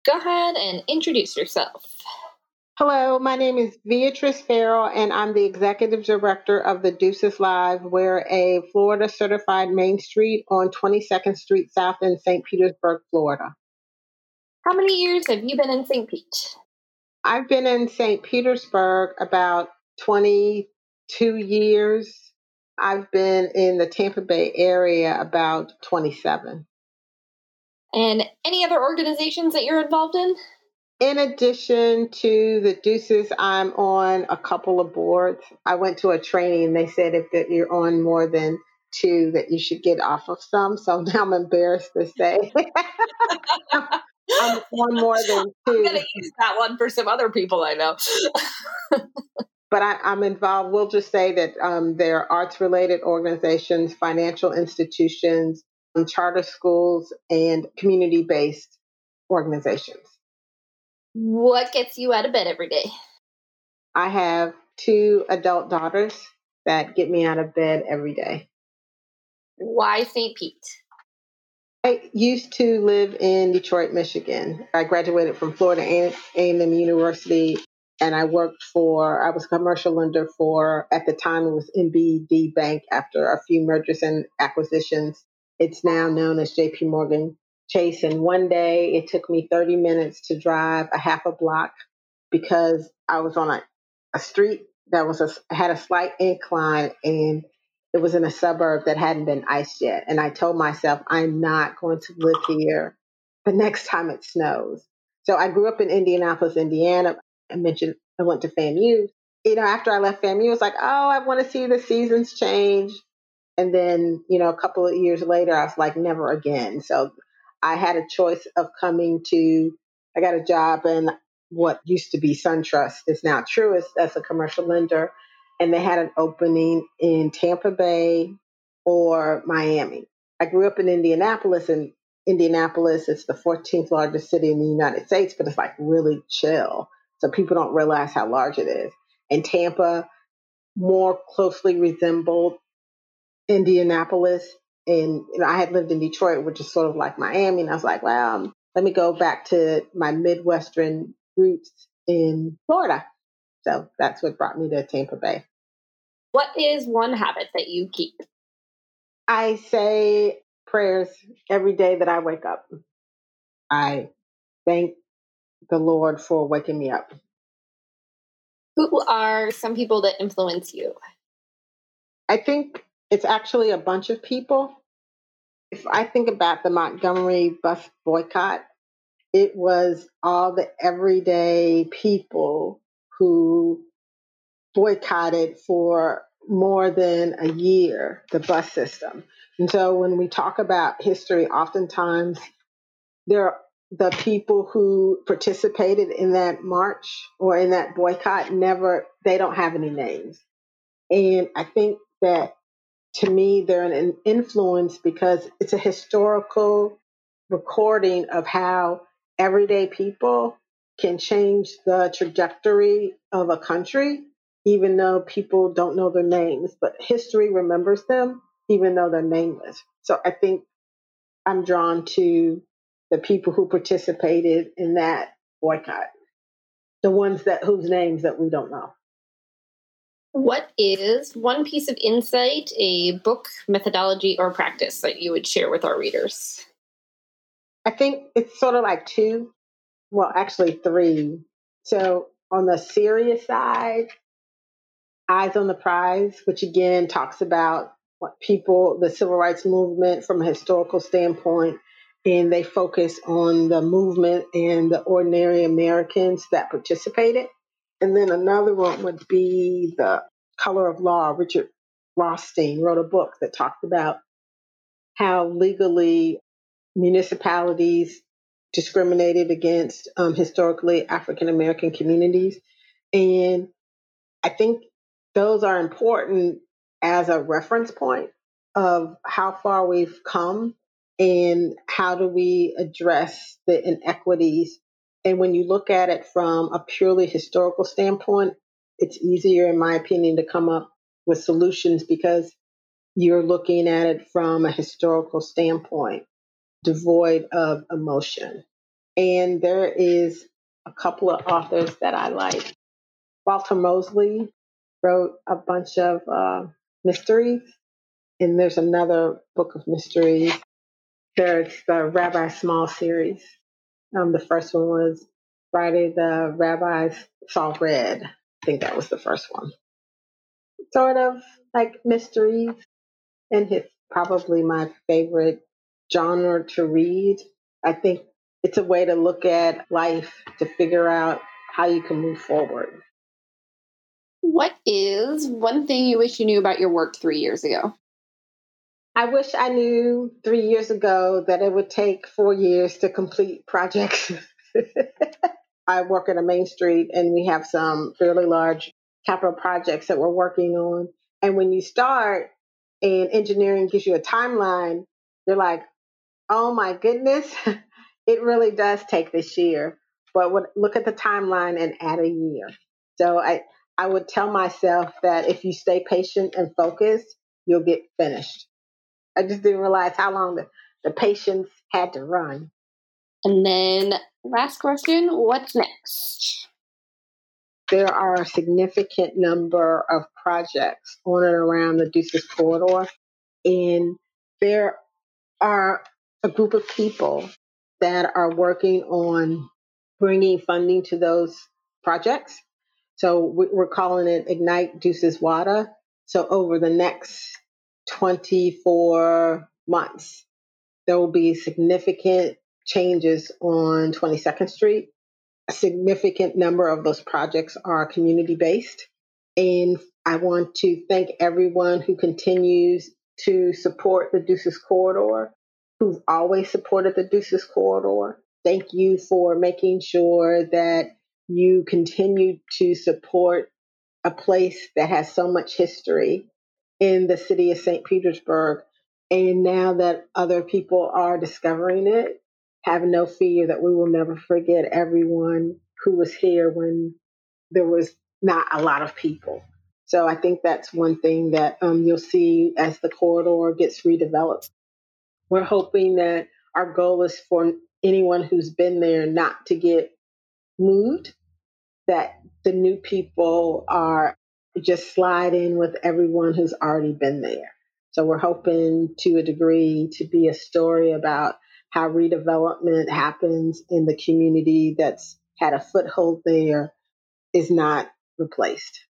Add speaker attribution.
Speaker 1: Go ahead and introduce yourself.
Speaker 2: Hello, my name is Beatrice Farrell, and I'm the Executive Director of the Deuces Live. We're a Florida certified Main Street on 22nd Street South in St. Petersburg, Florida.
Speaker 1: How many years have you been in St. Pete?
Speaker 2: I've been in St. Petersburg about 22 years. I've been in the Tampa Bay area about 27.
Speaker 1: And any other organizations that you're involved in?
Speaker 2: In addition to the Deuces, I'm on a couple of boards. I went to a training and they said if that you're on more than two, that you should get off of some. So now I'm embarrassed to say I'm on more than
Speaker 1: I'm
Speaker 2: two,
Speaker 1: going to use that one for some other people I know.
Speaker 2: but I'm involved. We'll just say that there are arts related organizations, financial institutions, charter schools, and community based organizations.
Speaker 1: What gets you out of bed every day?
Speaker 2: I have two adult daughters that get me out of bed every day.
Speaker 1: Why St. Pete?
Speaker 2: I used to live in Detroit, Michigan. I graduated from Florida A&M University, and I was a commercial lender for, at the time it was NBD Bank. After a few mergers and acquisitions, it's now known as JP Morgan Chase. And one day it took me 30 minutes to drive a half a block because I was on a street that had a slight incline, and it was in a suburb that hadn't been iced yet. And I told myself, I'm not going to live here the next time it snows. So I grew up in Indianapolis, Indiana. I mentioned I went to FAMU. After I left FAMU, I was like, oh, I want to see the seasons change. And then, a couple of years later, I was like, never again. So I had a choice of I got a job in what used to be SunTrust, is now Truist, as a commercial lender. And they had an opening in Tampa Bay or Miami. I grew up in Indianapolis, and Indianapolis is the 14th largest city in the United States, but it's like really chill. So people don't realize how large it is. And Tampa more closely resembled Indianapolis. And I had lived in Detroit, which is sort of like Miami. And I was like, well, let me go back to my Midwestern roots in Florida. So that's what brought me to Tampa Bay.
Speaker 1: What is one habit that you keep?
Speaker 2: I say prayers every day that I wake up. I thank the Lord for waking me up.
Speaker 1: Who are some people that influence you?
Speaker 2: I think it's actually a bunch of people. If I think about the Montgomery bus boycott, it was all the everyday people who boycotted for more than a year the bus system. And so when we talk about history, oftentimes there the people who participated in that march or in that boycott they don't have any names. And I think that, to me, they're an influence because it's a historical recording of how everyday people can change the trajectory of a country, even though people don't know their names. But history remembers them, even though they're nameless. So I think I'm drawn to the people who participated in that boycott, the ones whose names that we don't know.
Speaker 1: What is one piece of insight, a book, methodology, or practice that you would share with our readers?
Speaker 2: I think it's sort of like two, well, actually three. So on the serious side, Eyes on the Prize, which again talks about the civil rights movement from a historical standpoint, and they focus on the movement and the ordinary Americans that participated. And then another one would be The Color of Law. Richard Rothstein wrote a book that talked about how legally municipalities discriminated against historically African American communities. And I think those are important as a reference point of how far we've come and how do we address the inequities. And when you look at it from a purely historical standpoint, it's easier, in my opinion, to come up with solutions because you're looking at it from a historical standpoint, devoid of emotion. And there is a couple of authors that I like. Walter Mosley wrote a bunch of mysteries, and there's another book of mysteries. There's the Rabbi Small series. The first one was Friday the Rabbis Saw Red. I think that was the first one. Sort of like mysteries, and it's probably my favorite genre to read. I think it's a way to look at life to figure out how you can move forward.
Speaker 1: What is one thing you wish you knew about your work 3 years ago?
Speaker 2: I wish I knew 3 years ago that it would take 4 years to complete projects. I work at a main street and we have some fairly large capital projects that we're working on. And when you start and engineering gives you a timeline, you're like, oh my goodness, it really does take this year. But look at the timeline and add a year. So I would tell myself that if you stay patient and focused, you'll get finished. I just didn't realize how long the patience had to run.
Speaker 1: And then last question, what's next?
Speaker 2: There are a significant number of projects on and around the Deuces corridor, and there are a group of people that are working on bringing funding to those projects. So we're calling it Ignite Deuces WADA. So over the next 24 months, there will be significant changes on 22nd Street. A significant number of those projects are community based. And I want to thank everyone who continues to support the Deuces Corridor, who've always supported the Deuces Corridor. Thank you for making sure that you continue to support a place that has so much history in the city of St. Petersburg. And now that other people are discovering it, have no fear that we will never forget everyone who was here when there was not a lot of people. So I think that's one thing that you'll see as the corridor gets redeveloped. We're hoping that our goal is for anyone who's been there not to get moved, that the new people are just slide in with everyone who's already been there. So we're hoping to a degree to be a story about how redevelopment happens in the community that's had a foothold there is not replaced.